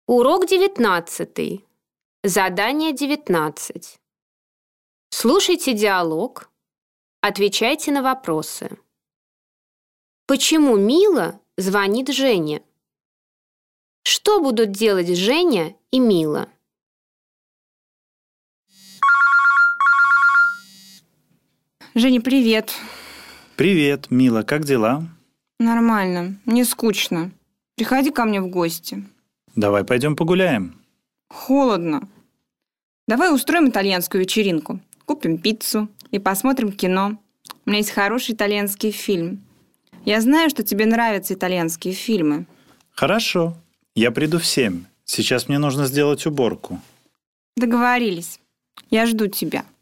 Урок 19. Задание 19. Слушайте диалог. Отвечайте на вопросы. Почему Мила звонит Жене? Что будут делать Женя и Мила? Женя, привет. Привет, Мила, как дела? Нормально, мне скучно. Приходи ко мне в гости. Давай пойдем погуляем. Холодно. Давай устроим итальянскую вечеринку. Купим пиццу и посмотрим кино. У меня есть хороший итальянский фильм. Я знаю, что тебе нравятся итальянские фильмы. Хорошо, я приду в 7. Сейчас мне нужно сделать уборку. Договорились. Я жду тебя.